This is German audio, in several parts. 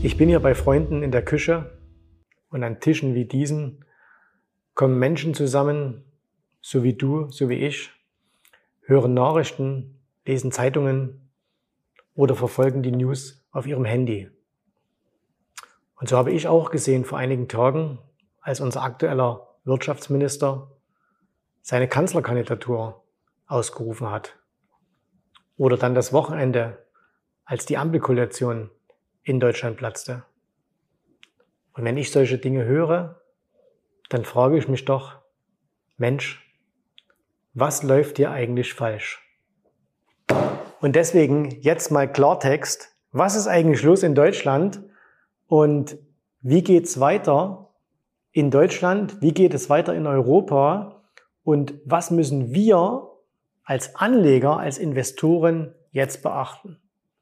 Ich bin hier bei Freunden in der Küche und an Tischen wie diesen kommen Menschen zusammen, so wie du, so wie ich, hören Nachrichten, lesen Zeitungen oder verfolgen die News auf ihrem Handy. Und so habe ich auch gesehen vor einigen Tagen, als unser aktueller Wirtschaftsminister seine Kanzlerkandidatur ausgerufen hat. Oder dann das Wochenende, als die Ampelkoalition in Deutschland platzte. Und wenn ich solche Dinge höre, dann frage ich mich doch, Mensch, was läuft hier eigentlich falsch? Und deswegen jetzt mal Klartext, was ist eigentlich los in Deutschland und wie geht's weiter in Deutschland, wie geht es weiter in Europa und was müssen wir als Anleger, als Investoren jetzt beachten?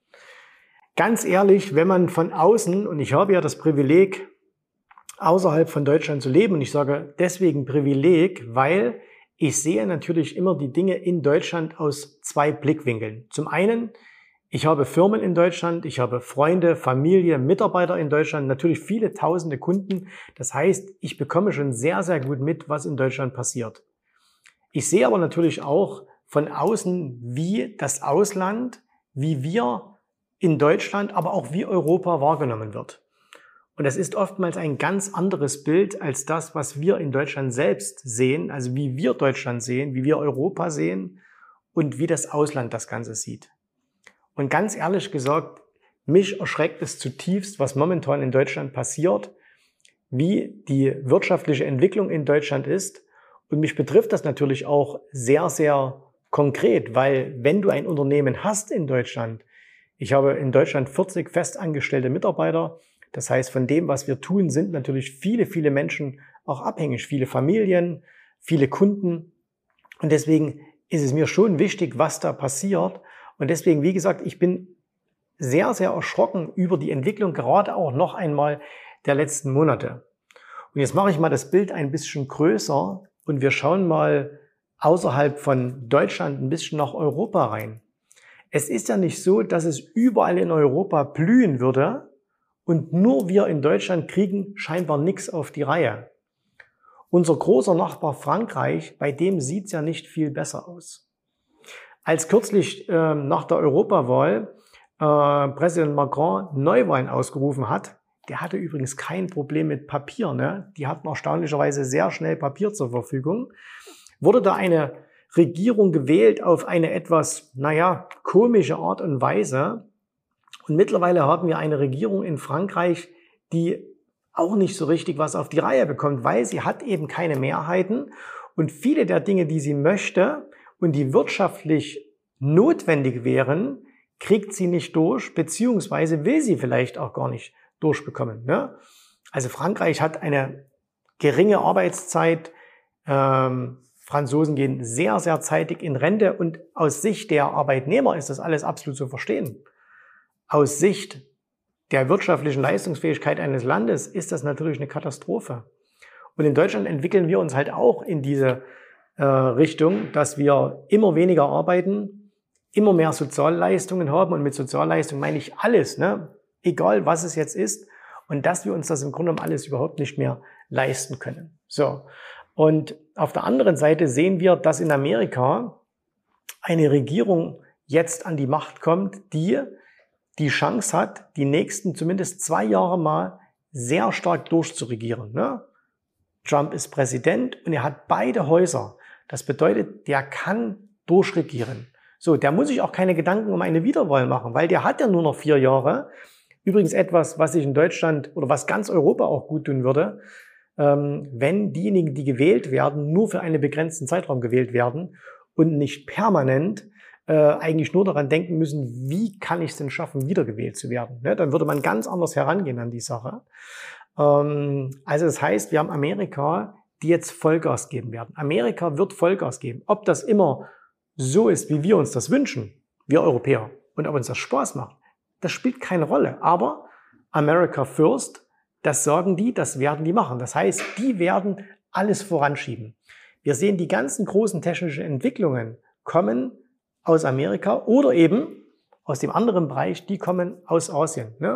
Ganz ehrlich, wenn man von außen, und ich habe ja das Privileg, außerhalb von Deutschland zu leben, und ich sage deswegen Privileg, weil ich sehe natürlich immer die Dinge in Deutschland aus zwei Blickwinkeln. Zum einen, ich habe Firmen in Deutschland, ich habe Freunde, Familie, Mitarbeiter in Deutschland, natürlich viele tausende Kunden. Das heißt, ich bekomme schon sehr, sehr gut mit, was in Deutschland passiert. Ich sehe aber natürlich auch von außen, wie das Ausland, wie wir in Deutschland, aber auch wie Europa wahrgenommen wird. Und das ist oftmals ein ganz anderes Bild als das, was wir in Deutschland selbst sehen, also wie wir Deutschland sehen, wie wir Europa sehen und wie das Ausland das Ganze sieht. Und ganz ehrlich gesagt, mich erschreckt es zutiefst, was momentan in Deutschland passiert, wie die wirtschaftliche Entwicklung in Deutschland ist. Und mich betrifft das natürlich auch sehr, sehr konkret, weil wenn du ein Unternehmen hast in Deutschland, ich habe in Deutschland 40 festangestellte Mitarbeiter. Das heißt, von dem, was wir tun, sind natürlich viele, viele Menschen auch abhängig. Viele Familien, viele Kunden. Und deswegen ist es mir schon wichtig, was da passiert. Und deswegen, wie gesagt, ich bin sehr, sehr erschrocken über die Entwicklung, gerade auch noch einmal der letzten Monate. Und jetzt mache ich mal das Bild ein bisschen größer und wir schauen mal außerhalb von Deutschland ein bisschen nach Europa rein. Es ist ja nicht so, dass es überall in Europa blühen würde und nur wir in Deutschland kriegen scheinbar nichts auf die Reihe. Unser großer Nachbar Frankreich, bei dem sieht es ja nicht viel besser aus. Als kürzlich nach der Europawahl Präsident Macron Neuwahlen ausgerufen hat, der hatte übrigens kein Problem mit Papier, ne? Die hatten erstaunlicherweise sehr schnell Papier zur Verfügung, wurde da eine Regierung gewählt auf eine etwas, komische Art und Weise. Und mittlerweile haben wir eine Regierung in Frankreich, die auch nicht so richtig was auf die Reihe bekommt, weil sie hat eben keine Mehrheiten und viele der Dinge, die sie möchte und die wirtschaftlich notwendig wären, kriegt sie nicht durch, beziehungsweise will sie vielleicht auch gar nicht durchbekommen, ne? Also Frankreich hat eine geringe Arbeitszeit, Franzosen gehen sehr, sehr zeitig in Rente und aus Sicht der Arbeitnehmer ist das alles absolut zu verstehen. Aus Sicht der wirtschaftlichen Leistungsfähigkeit eines Landes ist das natürlich eine Katastrophe. Und in Deutschland entwickeln wir uns halt auch in diese Richtung, dass wir immer weniger arbeiten, immer mehr Sozialleistungen haben und mit Sozialleistungen meine ich alles, ne? Egal was es jetzt ist und dass wir uns das im Grunde genommen alles überhaupt nicht mehr leisten können. So. Und auf der anderen Seite sehen wir, dass in Amerika eine Regierung jetzt an die Macht kommt, die die Chance hat, die nächsten zumindest 2 Jahre mal sehr stark durchzuregieren, ne? Trump ist Präsident und er hat beide Häuser. Das bedeutet, der kann durchregieren. So, der muss sich auch keine Gedanken um eine Wiederwahl machen, weil der hat ja nur noch 4 Jahre. Übrigens etwas, was sich in Deutschland oder was ganz Europa auch gut tun würde, wenn diejenigen, die gewählt werden, nur für einen begrenzten Zeitraum gewählt werden und nicht permanent eigentlich nur daran denken müssen, wie kann ich es denn schaffen, wiedergewählt zu werden. Ne? Dann würde man ganz anders herangehen an die Sache. Also das heißt, wir haben Amerika, die jetzt Vollgas geben werden. Amerika wird Vollgas geben. Ob das immer so ist, wie wir uns das wünschen, wir Europäer, und ob uns das Spaß macht, das spielt keine Rolle. Aber America First, das sagen die, das werden die machen. Das heißt, die werden alles voranschieben. Wir sehen, die ganzen großen technischen Entwicklungen kommen aus Amerika oder eben aus dem anderen Bereich, die kommen aus Asien. Ne?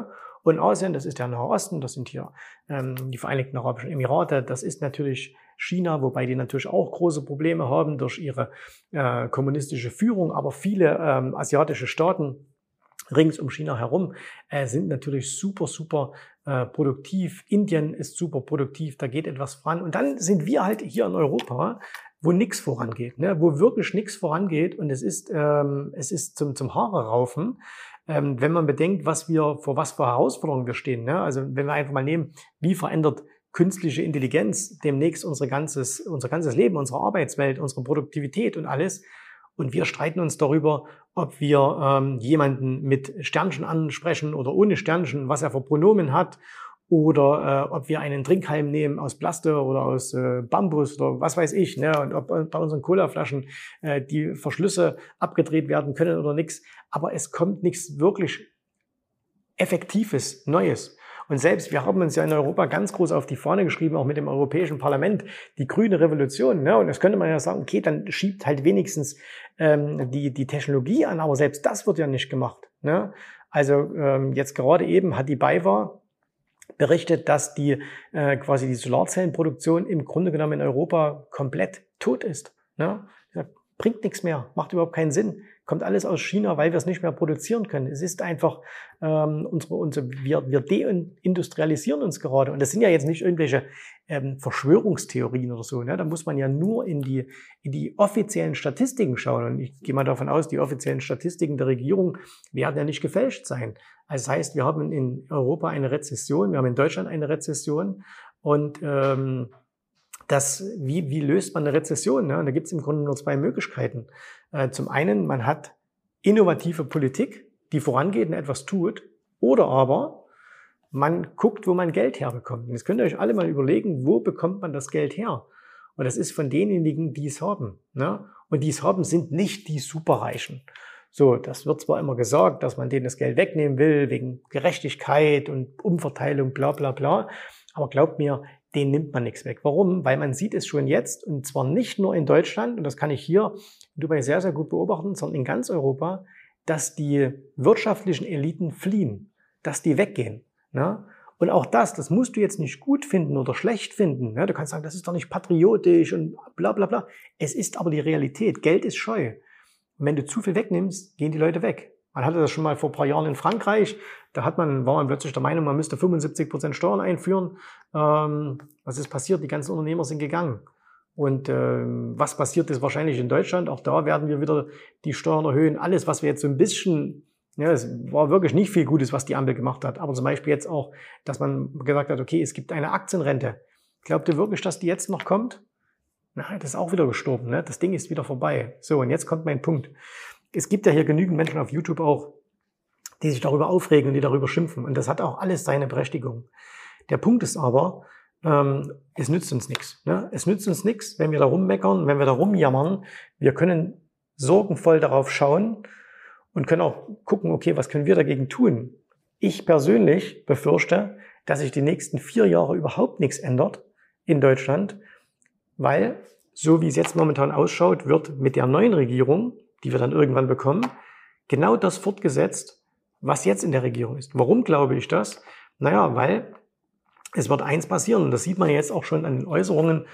Und Asien, das ist der Nahe Osten, das sind hier die Vereinigten Arabischen Emirate, das ist natürlich China, wobei die natürlich auch große Probleme haben durch ihre kommunistische Führung, aber viele asiatische Staaten rings um China herum sind natürlich super produktiv. Indien ist super produktiv, da geht etwas voran. Und dann sind wir halt hier in Europa, wo nichts vorangeht, ne? Wo wirklich nichts vorangeht. Und es ist zum Haare raufen, wenn man bedenkt, vor was für Herausforderungen wir stehen. Ne? Also wenn wir einfach mal nehmen, wie verändert künstliche Intelligenz demnächst unser ganzes Leben, unsere Arbeitswelt, unsere Produktivität und alles. Und wir streiten uns darüber, ob wir jemanden mit Sternchen ansprechen oder ohne Sternchen, was er für Pronomen hat, oder ob wir einen Trinkhalm nehmen aus Plastik oder aus Bambus oder was weiß ich, ne? Und ob bei unseren Colaflaschen die Verschlüsse abgedreht werden können oder nichts. Aber es kommt nichts wirklich Effektives, Neues. Und selbst, wir haben uns ja in Europa ganz groß auf die Fahne geschrieben, auch mit dem Europäischen Parlament, die grüne Revolution. Ne? Und das könnte man ja sagen, okay, dann schiebt halt wenigstens die Technologie an, aber selbst das wird ja nicht gemacht. Ne? Also jetzt gerade eben hat die BayWa berichtet, dass quasi die Solarzellenproduktion im Grunde genommen in Europa komplett tot ist. Ne? Bringt nichts mehr, macht überhaupt keinen Sinn. Kommt alles aus China, weil wir es nicht mehr produzieren können. Es ist einfach, wir deindustrialisieren uns gerade. Und das sind ja jetzt nicht irgendwelche Verschwörungstheorien oder so. Ne? Da muss man ja nur in die offiziellen Statistiken schauen. Und ich gehe mal davon aus, die offiziellen Statistiken der Regierung werden ja nicht gefälscht sein. Also das heißt, wir haben in Europa eine Rezession, wir haben in Deutschland eine Rezession. Und wie löst man eine Rezession? Ne? Und da gibt es im Grunde nur zwei Möglichkeiten. Zum einen, man hat innovative Politik, die vorangeht und etwas tut, oder aber man guckt, wo man Geld herbekommt. Und jetzt könnt ihr euch alle mal überlegen, wo bekommt man das Geld her? Und das ist von denjenigen, die es haben. Ne? Und die es haben, sind nicht die Superreichen. So, das wird zwar immer gesagt, dass man denen das Geld wegnehmen will, wegen Gerechtigkeit und Umverteilung, bla bla bla. Aber glaubt mir, denen nimmt man nichts weg. Warum? Weil man sieht es schon jetzt, und zwar nicht nur in Deutschland, und das kann ich hier in Dubai sehr, sehr gut beobachten, sondern in ganz Europa, dass die wirtschaftlichen Eliten fliehen, dass die weggehen. Ne? Und auch das musst du jetzt nicht gut finden oder schlecht finden. Ne? Du kannst sagen, das ist doch nicht patriotisch und bla bla bla. Es ist aber die Realität. Geld ist scheu. Und wenn du zu viel wegnimmst, gehen die Leute weg. Man hatte das schon mal vor ein paar Jahren in Frankreich. Da war man plötzlich der Meinung, man müsste 75% Steuern einführen. Was ist passiert? Die ganzen Unternehmer sind gegangen. Und was passiert ist wahrscheinlich in Deutschland? Auch da werden wir wieder die Steuern erhöhen. Alles, was wir jetzt so ein bisschen, ja, es war wirklich nicht viel Gutes, was die Ampel gemacht hat. Aber zum Beispiel jetzt auch, dass man gesagt hat, okay, es gibt eine Aktienrente. Glaubt ihr wirklich, dass die jetzt noch kommt? Nein, das ist auch wieder gestorben. Ne? Das Ding ist wieder vorbei. So, und jetzt kommt mein Punkt. Es gibt ja hier genügend Menschen auf YouTube auch, die sich darüber aufregen und die darüber schimpfen. Und das hat auch alles seine Berechtigung. Der Punkt ist aber, es nützt uns nichts. Ne? Es nützt uns nichts, wenn wir da rummeckern, wenn wir da rumjammern. Wir können sorgenvoll darauf schauen und können auch gucken, okay, was können wir dagegen tun? Ich persönlich befürchte, dass sich die nächsten 4 Jahre überhaupt nichts ändert in Deutschland, weil, so wie es jetzt momentan ausschaut, wird mit der neuen Regierung, die wir dann irgendwann bekommen, genau das fortgesetzt, was jetzt in der Regierung ist. Warum glaube ich das? Naja, weil es wird eins passieren, und das sieht man jetzt auch schon an den Äußerungen,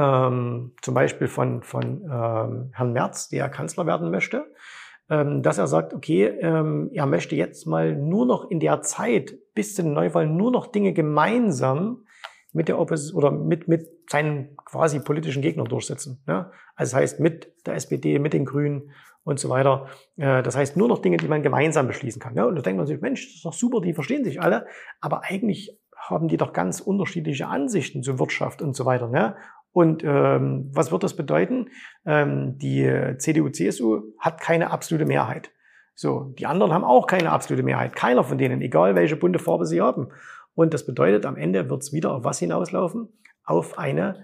zum Beispiel von Herrn Merz, der Kanzler werden möchte, dass er sagt, okay, er möchte jetzt mal nur noch in der Zeit bis zu den Neuwahlen nur noch Dinge gemeinsam mit der Opposition oder mit seinen quasi politischen Gegnern durchsetzen. Ne? Also das heißt mit der SPD, mit den Grünen und so weiter. Das heißt nur noch Dinge, die man gemeinsam beschließen kann. Ne? Und da denkt man sich, Mensch, das ist doch super, die verstehen sich alle, aber eigentlich haben die doch ganz unterschiedliche Ansichten zur Wirtschaft und so weiter. Ne? Und was wird das bedeuten? Die CDU, CSU hat keine absolute Mehrheit. So, die anderen haben auch keine absolute Mehrheit. Keiner von denen, egal welche bunte Farbe sie haben. Und das bedeutet, am Ende wird es wieder auf was hinauslaufen? Auf eine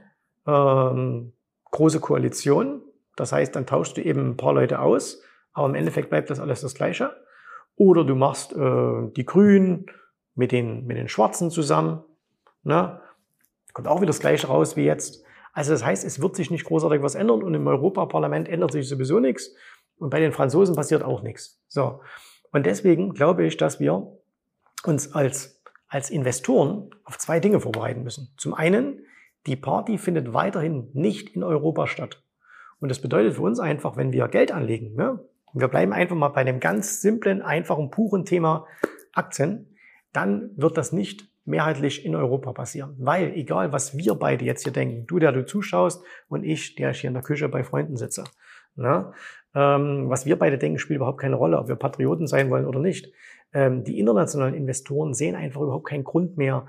große Koalition. Das heißt, dann tauschst du eben ein paar Leute aus, aber im Endeffekt bleibt das alles das Gleiche. Oder du machst die Grünen mit den Schwarzen zusammen. Ne? Kommt auch wieder das Gleiche raus wie jetzt. Also das heißt, es wird sich nicht großartig was ändern und im Europaparlament ändert sich sowieso nichts. Und bei den Franzosen passiert auch nichts. So. Und deswegen glaube ich, dass wir uns als als Investoren auf zwei Dinge vorbereiten müssen. Zum einen, die Party findet weiterhin nicht in Europa statt. Und das bedeutet für uns einfach, wenn wir Geld anlegen, ne, wir bleiben einfach mal bei dem ganz simplen, einfachen, puren Thema Aktien, dann wird das nicht mehrheitlich in Europa passieren. Weil egal, was wir beide jetzt hier denken, du, der du zuschaust und ich, der ich hier in der Küche bei Freunden sitze, ne, was wir beide denken, spielt überhaupt keine Rolle, ob wir Patrioten sein wollen oder nicht. Die internationalen Investoren sehen einfach überhaupt keinen Grund mehr,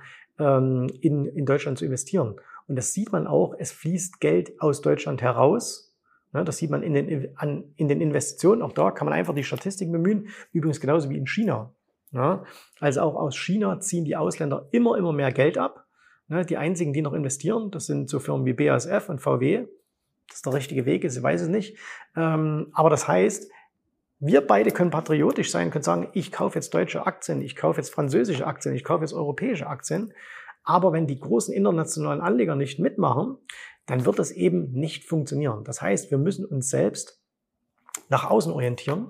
in Deutschland zu investieren. Und das sieht man auch, es fließt Geld aus Deutschland heraus. Das sieht man in den Investitionen. Auch da kann man einfach die Statistiken bemühen. Übrigens genauso wie in China. Also auch aus China ziehen die Ausländer immer mehr Geld ab. Die einzigen, die noch investieren, das sind so Firmen wie BASF und VW. Das der richtige Weg ist, ich weiß es nicht. Aber das heißt, wir beide können patriotisch sein, können sagen, ich kaufe jetzt deutsche Aktien, ich kaufe jetzt französische Aktien, ich kaufe jetzt europäische Aktien. Aber wenn die großen internationalen Anleger nicht mitmachen, dann wird das eben nicht funktionieren. Das heißt, wir müssen uns selbst nach außen orientieren.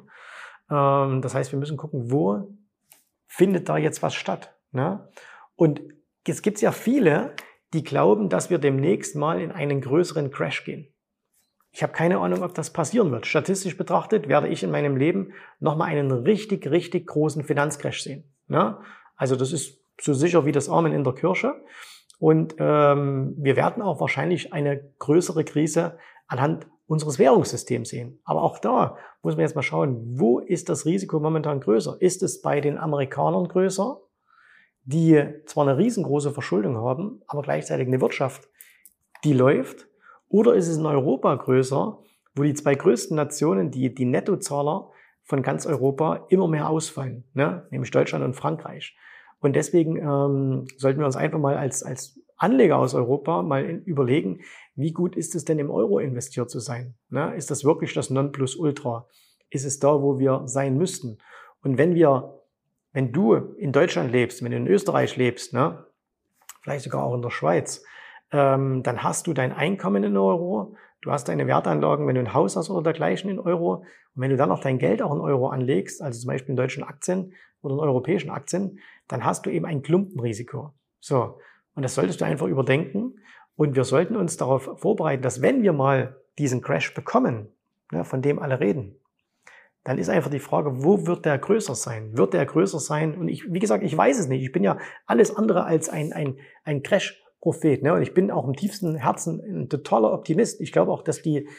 Das heißt, wir müssen gucken, wo findet da jetzt was statt. Und jetzt gibt es ja viele, die glauben, dass wir demnächst mal in einen größeren Crash gehen. Ich habe keine Ahnung, ob das passieren wird. Statistisch betrachtet werde ich in meinem Leben nochmal einen richtig großen Finanzcrash sehen. Also das ist so sicher wie das Amen in der Kirche. Und wir werden auch wahrscheinlich eine größere Krise anhand unseres Währungssystems sehen. Aber auch da muss man jetzt mal schauen, wo ist das Risiko momentan größer? Ist es bei den Amerikanern größer, die zwar eine riesengroße Verschuldung haben, aber gleichzeitig eine Wirtschaft, die läuft? Oder ist es in Europa größer, wo die zwei größten Nationen, die Nettozahler von ganz Europa, immer mehr ausfallen, nämlich Deutschland und Frankreich? Und deswegen sollten wir uns einfach mal als Anleger aus Europa mal überlegen, wie gut ist es denn im Euro investiert zu sein? Ist das wirklich das Nonplusultra? Ist es da, wo wir sein müssten? Und wenn du in Deutschland lebst, wenn du in Österreich lebst, vielleicht sogar auch in der Schweiz, dann hast du dein Einkommen in Euro, du hast deine Wertanlagen, wenn du ein Haus hast oder dergleichen in Euro. Und wenn du dann noch dein Geld auch in Euro anlegst, also zum Beispiel in deutschen Aktien oder in europäischen Aktien, dann hast du eben ein Klumpenrisiko. So. Und das solltest du einfach überdenken. Und wir sollten uns darauf vorbereiten, dass wenn wir mal diesen Crash bekommen, von dem alle reden, dann ist einfach die Frage, wo wird der größer sein? Wird der größer sein? Und wie gesagt, ich weiß es nicht. Ich bin ja alles andere als ein Crash-Prophet. Und ich bin auch im tiefsten Herzen ein totaler Optimist. Ich glaube auch, dass die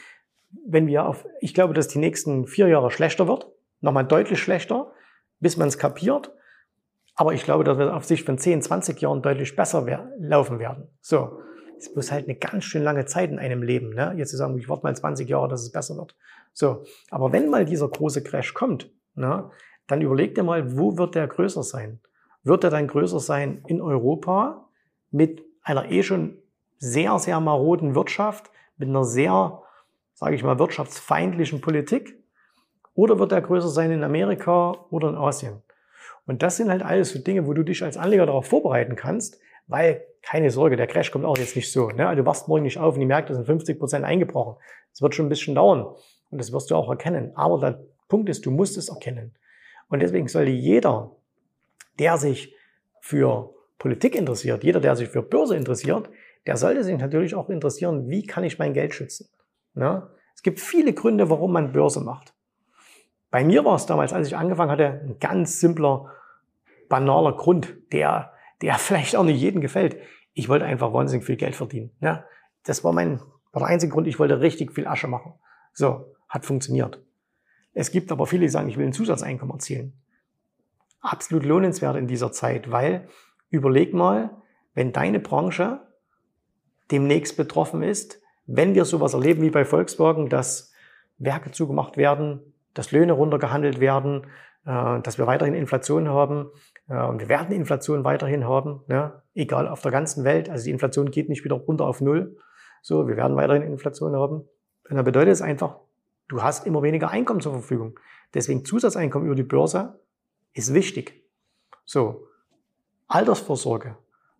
nächsten 4 Jahre schlechter wird. Nochmal deutlich schlechter, bis man es kapiert. Aber ich glaube, dass wir auf Sicht von 10, 20 Jahren deutlich besser laufen werden. So. Es muss halt eine ganz schön lange Zeit in einem Leben, jetzt zu sagen, ich warte mal 20 Jahre, dass es besser wird. So. Aber wenn mal dieser große Crash kommt, dann überleg dir mal, wo wird der größer sein? Wird er dann größer sein in Europa mit einer schon sehr, sehr maroden Wirtschaft, mit einer sehr, sage ich mal, wirtschaftsfeindlichen Politik? Oder wird er größer sein in Amerika oder in Asien? Und das sind halt alles so Dinge, wo du dich als Anleger darauf vorbereiten kannst, weil, keine Sorge, der Crash kommt auch jetzt nicht so. Du wachst morgen nicht auf und die Märkte sind 50% eingebrochen. Das wird schon ein bisschen dauern und das wirst du auch erkennen. Aber der Punkt ist, du musst es erkennen. Und deswegen sollte jeder, der sich für Politik interessiert, jeder, der sich für Börse interessiert, der sollte sich natürlich auch interessieren, wie kann ich mein Geld schützen. Es gibt viele Gründe, warum man Börse macht. Bei mir war es damals, als ich angefangen hatte, ein ganz simpler, banaler Grund, der vielleicht auch nicht jedem gefällt. Ich wollte einfach wahnsinnig viel Geld verdienen. Das war der einzige Grund, ich wollte richtig viel Asche machen. So, hat funktioniert. Es gibt aber viele, die sagen, ich will ein Zusatzeinkommen erzielen. Absolut lohnenswert in dieser Zeit, weil überleg mal, wenn deine Branche demnächst betroffen ist, wenn wir sowas erleben wie bei Volkswagen, dass Werke zugemacht werden, dass Löhne runtergehandelt werden, dass wir weiterhin Inflation haben. Und wir werden Inflation weiterhin haben, egal auf der ganzen Welt. Also die Inflation geht nicht wieder runter auf Null. So, wir werden weiterhin Inflation haben. Und dann bedeutet es einfach, du hast immer weniger Einkommen zur Verfügung. Deswegen Zusatzeinkommen über die Börse ist wichtig. So, Altersvorsorge.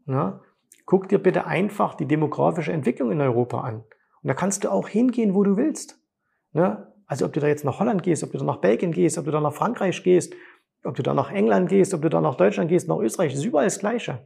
Guck dir bitte einfach die demografische Entwicklung in Europa an. Und da kannst du auch hingehen, wo du willst. Also ob du da jetzt nach Holland gehst, ob du da nach Belgien gehst, ob du da nach Frankreich gehst, ob du da nach England gehst, ob du da nach Deutschland gehst, nach Österreich, ist überall das Gleiche.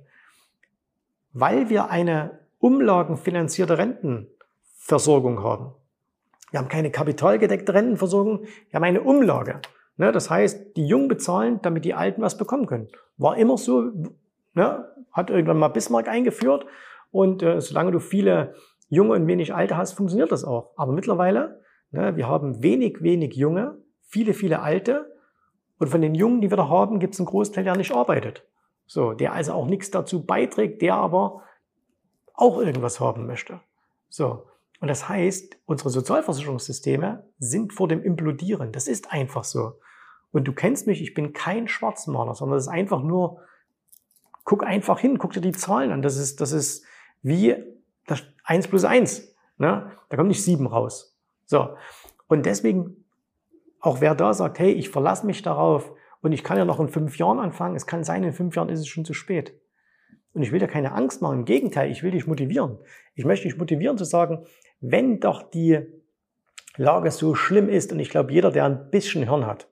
Weil wir eine umlagenfinanzierte Rentenversorgung haben. Wir haben keine kapitalgedeckte Rentenversorgung, wir haben eine Umlage. Das heißt, die Jungen bezahlen, damit die Alten was bekommen können. War immer so, hat irgendwann mal Bismarck eingeführt und solange du viele Junge und wenig Alte hast, funktioniert das auch. Aber mittlerweile, wir haben wenig Junge, viele Alte und von den Jungen, die wir da haben, gibt es einen Großteil, der nicht arbeitet. So, der also auch nichts dazu beiträgt, der aber auch irgendwas haben möchte. So. Und das heißt, unsere Sozialversicherungssysteme sind vor dem Implodieren. Das ist einfach so. Und du kennst mich, ich bin kein Schwarzmaler, sondern das ist einfach nur, guck einfach hin, guck dir die Zahlen an. Das ist wie das 1 plus 1. Da kommt nicht 7 raus. So. Und deswegen, auch wer da sagt, hey, ich verlasse mich darauf und ich kann ja noch in 5 Jahren anfangen, es kann sein, in 5 Jahren ist es schon zu spät. Und ich will dir keine Angst machen, im Gegenteil, ich will dich motivieren. Ich möchte dich motivieren zu sagen, wenn doch die Lage so schlimm ist, und ich glaube, jeder, der ein bisschen Hirn hat,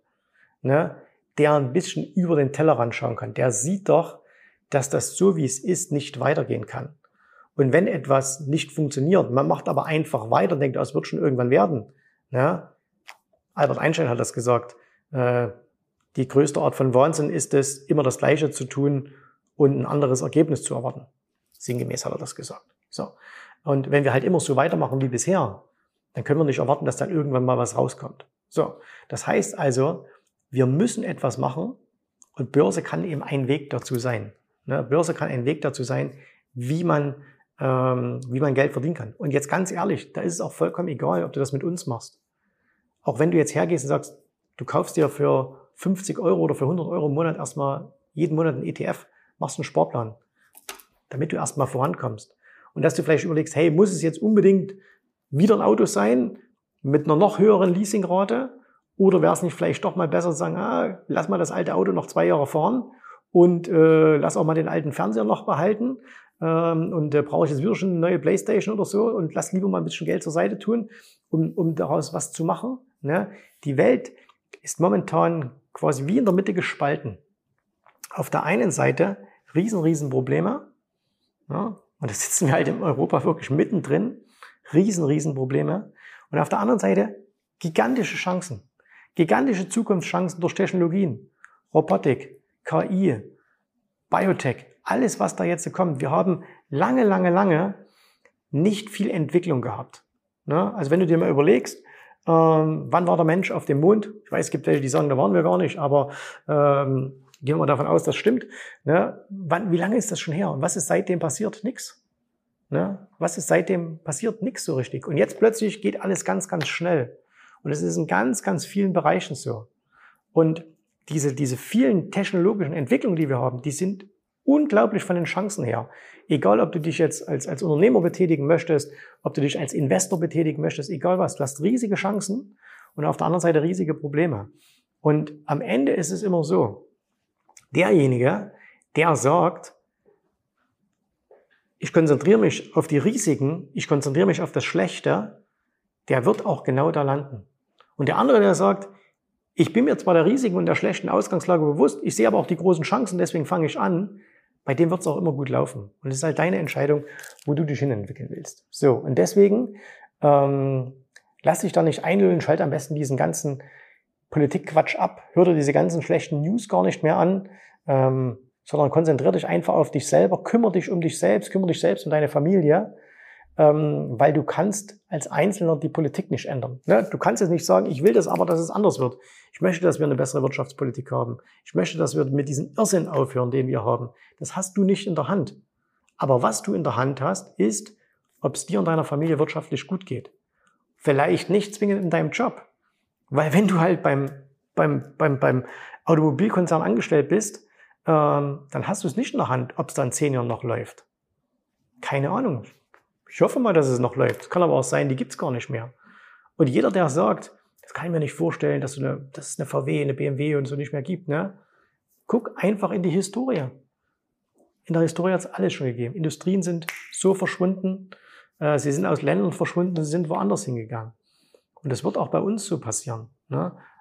der ein bisschen über den Tellerrand schauen kann, der sieht doch, dass das so, wie es ist, nicht weitergehen kann. Und wenn etwas nicht funktioniert, man macht aber einfach weiter und denkt, es wird schon irgendwann werden. Albert Einstein hat das gesagt, die größte Art von Wahnsinn ist es, immer das Gleiche zu tun und ein anderes Ergebnis zu erwarten. Sinngemäß hat er das gesagt. So. Und wenn wir halt immer so weitermachen wie bisher, dann können wir nicht erwarten, dass dann irgendwann mal was rauskommt. So. Das heißt also, wir müssen etwas machen und Börse kann eben ein Weg dazu sein. Börse kann ein Weg dazu sein, wie man Geld verdienen kann. Und jetzt ganz ehrlich, da ist es auch vollkommen egal, ob du das mit uns machst. Auch wenn du jetzt hergehst und sagst, du kaufst dir für 50 Euro oder für 100 Euro im Monat erstmal jeden Monat einen ETF, machst einen Sparplan, damit du erstmal vorankommst. Und dass du vielleicht überlegst, hey, muss es jetzt unbedingt wieder ein Auto sein mit einer noch höheren Leasingrate? Oder wäre es nicht vielleicht doch mal besser zu sagen, lass mal das alte Auto noch 2 Jahre fahren und lass auch mal den alten Fernseher noch behalten und brauche ich jetzt wieder schon eine neue Playstation oder so und lass lieber mal ein bisschen Geld zur Seite tun, um daraus was zu machen. Die Welt ist momentan quasi wie in der Mitte gespalten. Auf der einen Seite riesen Probleme, und da sitzen wir halt in Europa wirklich mittendrin, riesen Probleme. Und auf der anderen Seite gigantische Chancen, gigantische Zukunftschancen durch Technologien, Robotik, KI, Biotech, alles was da jetzt kommt. Wir haben lange nicht viel Entwicklung gehabt. Also wenn du dir mal überlegst, wann war der Mensch auf dem Mond? Ich weiß, es gibt welche, die sagen, da waren wir gar nicht, aber gehen wir davon aus, das stimmt. Wie lange ist das schon her? Und was ist seitdem passiert? Nix. Was ist seitdem passiert? Nix so richtig. Und jetzt plötzlich geht alles ganz schnell. Und es ist in ganz vielen Bereichen so. Und diese vielen technologischen Entwicklungen, die wir haben, die sind unglaublich von den Chancen her. Egal, ob du dich jetzt als Unternehmer betätigen möchtest, ob du dich als Investor betätigen möchtest, egal was. Du hast riesige Chancen und auf der anderen Seite riesige Probleme. Und am Ende ist es immer so, derjenige, der sagt, ich konzentriere mich auf die Risiken, ich konzentriere mich auf das Schlechte, der wird auch genau da landen. Und der andere, der sagt, ich bin mir zwar der Risiken und der schlechten Ausgangslage bewusst, ich sehe aber auch die großen Chancen, deswegen fange ich an, bei dem wird es auch immer gut laufen. Und es ist halt deine Entscheidung, wo du dich hin entwickeln willst. So, und deswegen lass dich da nicht einlullen, schalt am besten diesen ganzen Politikquatsch ab, hör dir diese ganzen schlechten News gar nicht mehr an, sondern konzentriere dich einfach auf dich selber, kümmere dich um dich selbst um deine Familie, weil du kannst als Einzelner die Politik nicht ändern. Du kannst jetzt nicht sagen, ich will das aber, dass es anders wird. Ich möchte, dass wir eine bessere Wirtschaftspolitik haben. Ich möchte, dass wir mit diesem Irrsinn aufhören, den wir haben. Das hast du nicht in der Hand. Aber was du in der Hand hast, ist, ob es dir und deiner Familie wirtschaftlich gut geht. Vielleicht nicht zwingend in deinem Job. Weil wenn du halt beim Automobilkonzern angestellt bist, dann hast du es nicht in der Hand, ob es dann 10 Jahren noch läuft. Keine Ahnung. Ich hoffe mal, dass es noch läuft. Es kann aber auch sein, die gibt's gar nicht mehr. Und jeder, der sagt, das kann ich mir nicht vorstellen, dass es eine VW, eine BMW und so nicht mehr gibt, guck einfach in die Historie. In der Historie hat es alles schon gegeben. Industrien sind so verschwunden, sie sind aus Ländern verschwunden, sie sind woanders hingegangen. Und das wird auch bei uns so passieren.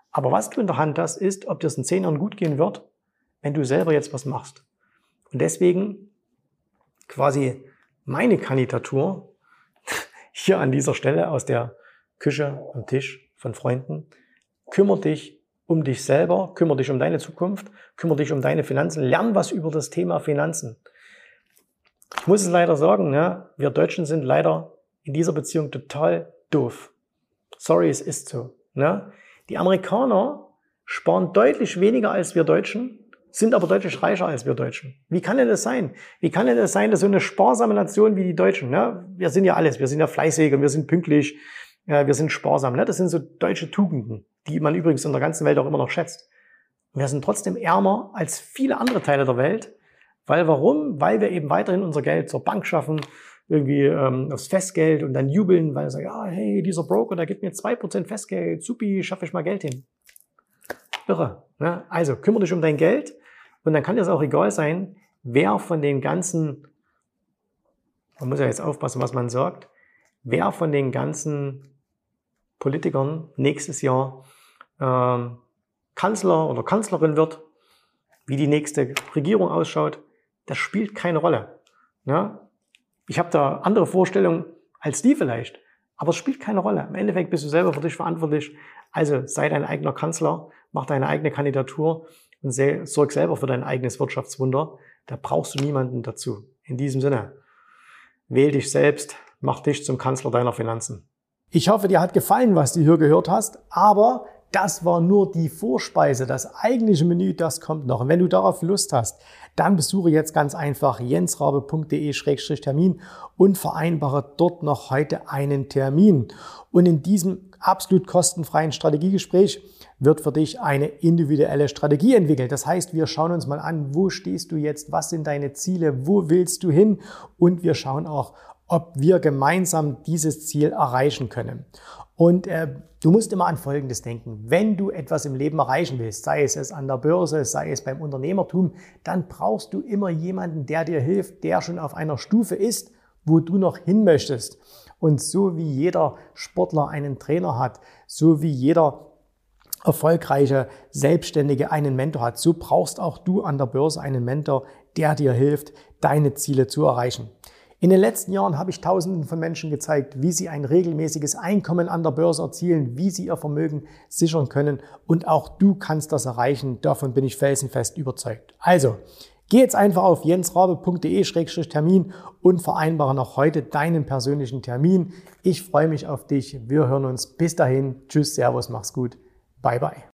Aber was du in der Hand hast, ist, ob dir es in 10 Jahren gut gehen wird, wenn du selber jetzt was machst. Und deswegen quasi meine Kandidatur hier an dieser Stelle aus der Küche am Tisch von Freunden. Kümmere dich um dich selber, kümmere dich um deine Zukunft, kümmere dich um deine Finanzen, lern was über das Thema Finanzen. Ich muss es leider sagen, ne, wir Deutschen sind leider in dieser Beziehung total doof. Sorry, es ist so. Ne? Die Amerikaner sparen deutlich weniger als wir Deutschen, sind aber deutlich reicher als wir Deutschen. Wie kann denn das sein? Wie kann denn das sein, dass so eine sparsame Nation wie die Deutschen, ne? Wir sind ja alles, wir sind ja fleißig und wir sind pünktlich, wir sind sparsam. Ne? Das sind so deutsche Tugenden, die man übrigens in der ganzen Welt auch immer noch schätzt. Und wir sind trotzdem ärmer als viele andere Teile der Welt. Weil warum? Weil wir eben weiterhin unser Geld zur Bank schaffen, irgendwie aufs Festgeld und dann jubeln, weil wir sagen, ja, hey, dieser Broker, der gibt mir 2% Festgeld, supi, schaffe ich mal Geld hin. Irre. Ne? Also kümmere dich um dein Geld und dann kann dir es auch egal sein, wer von den ganzen, man muss ja jetzt aufpassen, was man sagt, wer von den ganzen Politikern nächstes Jahr Kanzler oder Kanzlerin wird, wie die nächste Regierung ausschaut, das spielt keine Rolle. Ja? Ich habe da andere Vorstellungen als die vielleicht, aber es spielt keine Rolle. Im Endeffekt bist du selber für dich verantwortlich. Also sei dein eigener Kanzler, mach deine eigene Kandidatur und sorg selber für dein eigenes Wirtschaftswunder. Da brauchst du niemanden dazu. In diesem Sinne, wähl dich selbst, mach dich zum Kanzler deiner Finanzen. Ich hoffe, dir hat gefallen, was du hier gehört hast, aber das war nur die Vorspeise. Das eigentliche Menü, das kommt noch. Und wenn du darauf Lust hast, dann besuche jetzt ganz einfach jensrabe.de/termin und vereinbare dort noch heute einen Termin. Und in diesem absolut kostenfreien Strategiegespräch wird für dich eine individuelle Strategie entwickelt. Das heißt, wir schauen uns mal an, wo stehst du jetzt, was sind deine Ziele, wo willst du hin? Und wir schauen auch, ob wir gemeinsam dieses Ziel erreichen können. Und du musst immer an Folgendes denken. Wenn du etwas im Leben erreichen willst, sei es an der Börse, sei es beim Unternehmertum, dann brauchst du immer jemanden, der dir hilft, der schon auf einer Stufe ist, wo du noch hin möchtest. Und so wie jeder Sportler einen Trainer hat, so wie jeder erfolgreiche Selbstständige einen Mentor hat, so brauchst auch du an der Börse einen Mentor, der dir hilft, deine Ziele zu erreichen. In den letzten Jahren habe ich Tausenden von Menschen gezeigt, wie sie ein regelmäßiges Einkommen an der Börse erzielen, wie sie ihr Vermögen sichern können. Und auch du kannst das erreichen. Davon bin ich felsenfest überzeugt. Also, geh jetzt einfach auf jensrabe.de/termin und vereinbare noch heute deinen persönlichen Termin. Ich freue mich auf dich. Wir hören uns. Bis dahin. Tschüss, Servus, mach's gut. Bye, bye.